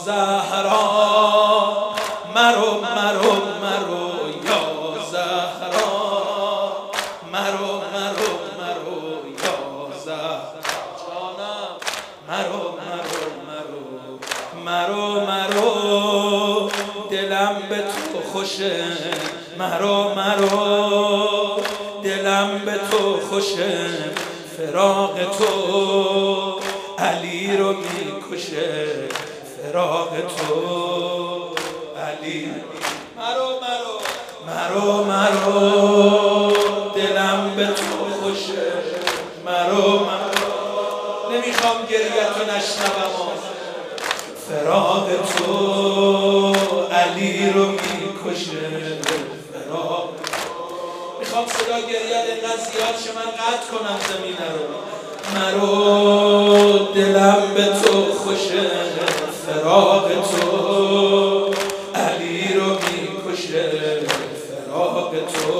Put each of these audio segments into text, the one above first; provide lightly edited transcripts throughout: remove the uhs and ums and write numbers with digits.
زهرا مرو مرو مرو یا زهرا مرو مرو مرو یا زهرا جانم مرو مرو مرو مرو مرو دلم به تو خوشه مرو مرو دلم به تو خوشه فراق تو علی رو میکشه فراق تو علی مرو مرو مرو مرو دلم به تو خوشه مرو مرو نمیخوام گریه‌تو نشنوم فراق تو علی رو میکشه فراق میخوام صدا گریه اینقدر زیاد شه من قطع کنم زمینه رو مرو دلم به تو خوشه فراق تو علی رو میکشه فراق تو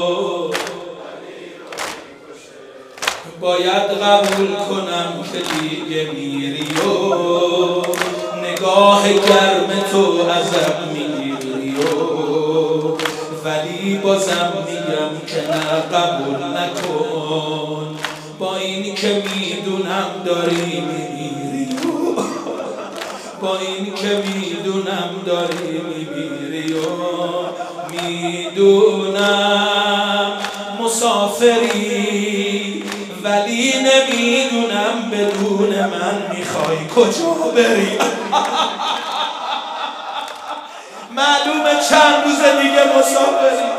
باید قبول کنم که دیگه میری و نگاه گرم تو ازم میگیری و ولی بازم میگم که نه قبول نکن با این که میدونم داری میمیری با این که میدونم داری میمیری و میدونم مسافری ولی نمیدونم بدون من میخوای کجا بری معلومه چند روز دیگه مسافری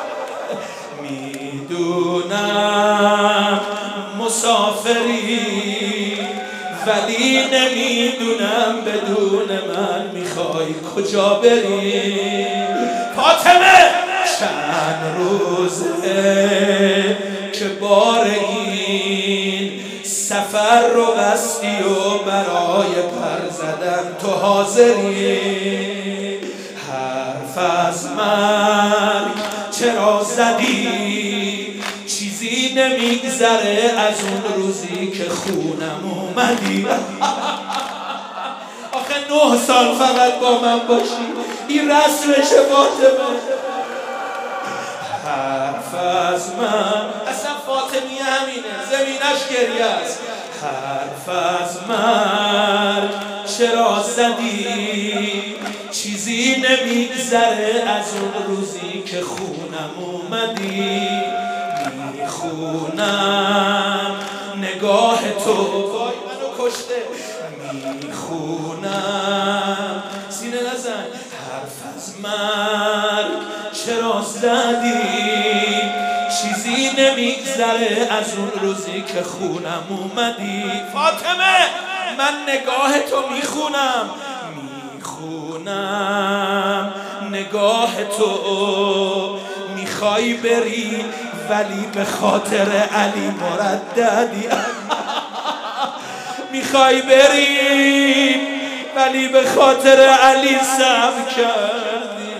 میدونم مسافری ولی نمیدونم بدون من میخوای کجا بری فاطمه چند روزه که بار این سفر رو بستی و برای پر زدن تو حاضری حرف از مرگ چرا زدی چیزی نمیگذره از اون روزی که خونم اومدی آخه 9 سال فقط با من باشی این رسمش فاطمه حرف از من اصلا فاطمیه همینه زمینش گریه است حرف از من چرا زدی چیزی نمیگذره از اون روزی که خونم اومدی میخونم نگاه تو وای منو کشته میخونم سینه نزن حرف از مرگ چرا زدی چیزی نمیگذره از اون روزی که خونم اومدی فاطمه من نگاه تو میخونم نگاه تو میخوای بری ولی به خاطر علی مرددی میخوای بری ولی به خاطر علی صبر کردی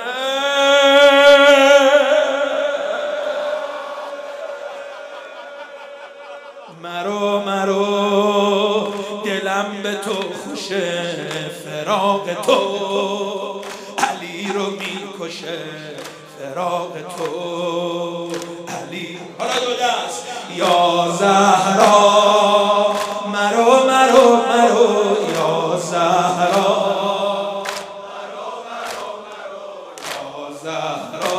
مرو مرو دلم به تو خوشه فراق تو علی رو میکشه فراق تو علی حالا دو دست یا زهرا مرو مرو مرو یا زهرا مرو مرو مرو یا زهرا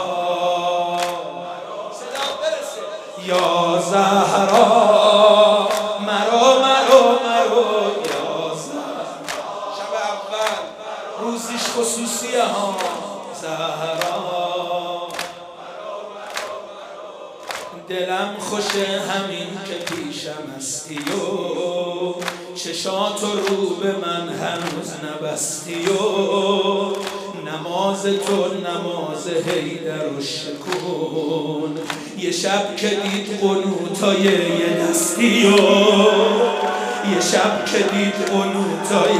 صدا برسه یا زهرا مرو مرو مرو یا زهرا شب اول روزیش خصوصیه ها زهرا دلم خوشه همین که پیشم هستی و چشاتو رو به من هنوز نبستی و نماز تو نماز حیدر و شکون یه شب که دید قنوتای یه دستی و یه شب که دید قنوتای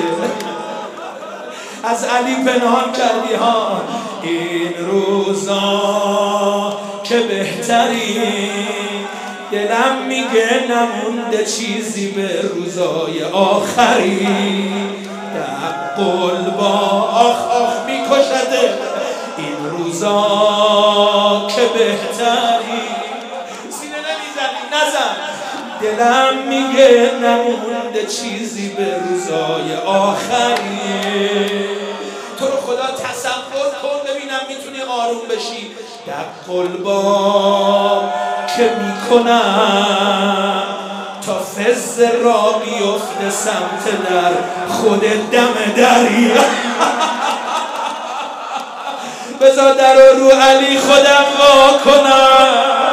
از علی پنهان کردی ها این روزا که بهتری دلم میگه نمونده چیزی به روزای آخری قلبا آخ آخ میکشده این روزا که بهتری سینه نمیزنی نزن دلم میگه نمونده چیزی به روزای آخریه تو رو خدا تصور کن ببینم میتونی آروم بشی در قلبا که میکنم تا فز را بیفته سمت در خود دم دری بذار در رو علی خودم وا کنم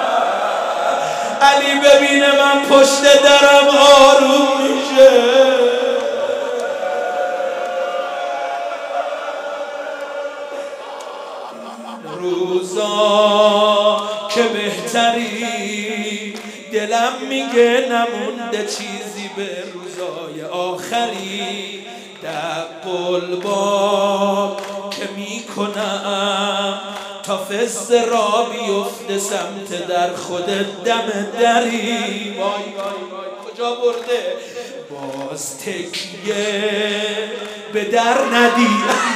علی ببینه من پشت درم آروم میشه روزا که بهتری دلم میگه نمونده چیزی به روزای آخری در قلبا که میکنم تا فز را بیفته سمت در خود دم دری وای وای وای کجا برده باز تکیه به در ندی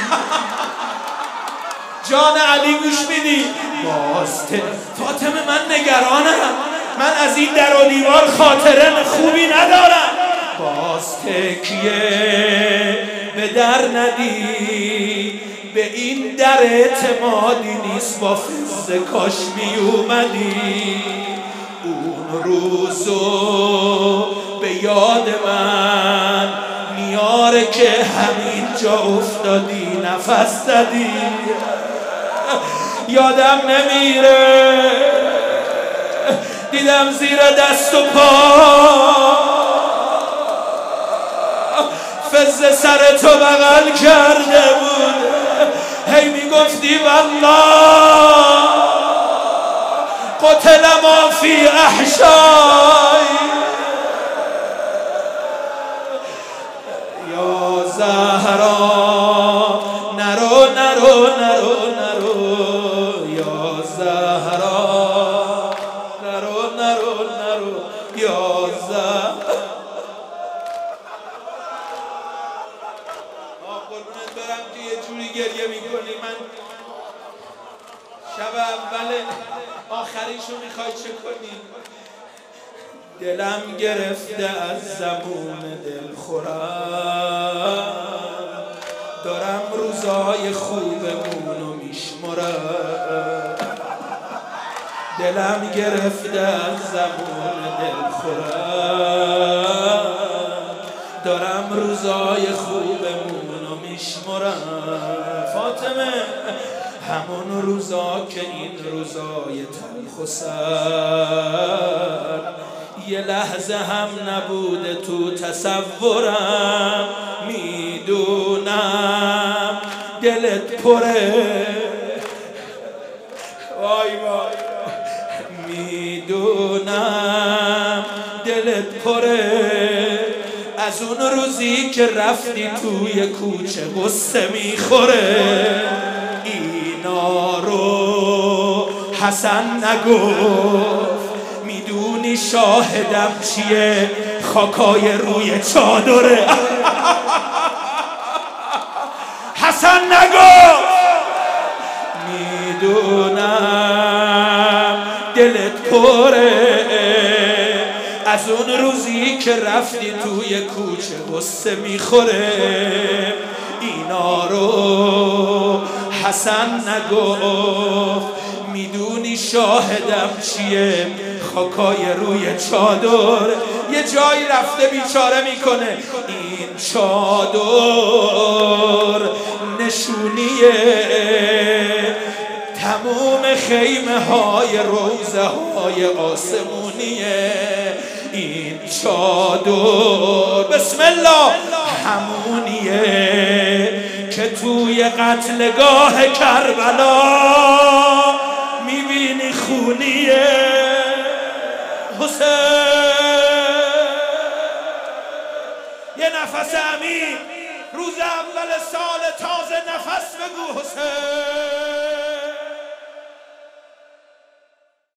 جان علی گوش میدی باز فاطمه من نگرانم من از این در و دیوار خاطره خوبی ندارم باز تکیه به در ندی به این در اعتمادی نیست با فز کاش می اومدی اون روزو به یاد من میاره که همین جا افتادی نفس زدی یادم نمیره دیدم زیر دست و پا فز سر تو بغل کرده بود هی میگفتی والله قتل ما فی احشای یا زهرا نرو نرو نرو نرو یا زهرا نرو نرو نرو یا زهرا قربونت برم که یه جوری گریه میکنی من شب اول آخریشو میخوای چه کنی دلم گرفته از زبون دل خورم دارم روزای خوبمونو میشمرم دلم گرفته از زبون دل خورم دارم روزای خوبمونو میشمرم فاطمه همون روزا که این روزای تلخ و سرد یه لحظه هم نبوده تو تصورم میدونم دلت پره وای وای میدونم دلت پره از اون روزی که رفتی توی کوچه غصه میخوره اینا رو حسن نگفت میدونی شاهدم چیه خاکای روی چادره حسن نگفت میدونم دلت پره از اون روزی که رفتی توی کوچه غصه میخوره اینا رو حسن نگفت میدونی شاهدم چیه خاکای روی چادر یه جایی رفته بیچاره میکنه این چادر نشونیه تموم خیمه های روزه های آسمونیه این چادر بسم الله همونیه که توی قتلگاه کربلا میبینی خونیه حسین یه نفس عمیق روز اول سال تازه نفس بگو حسین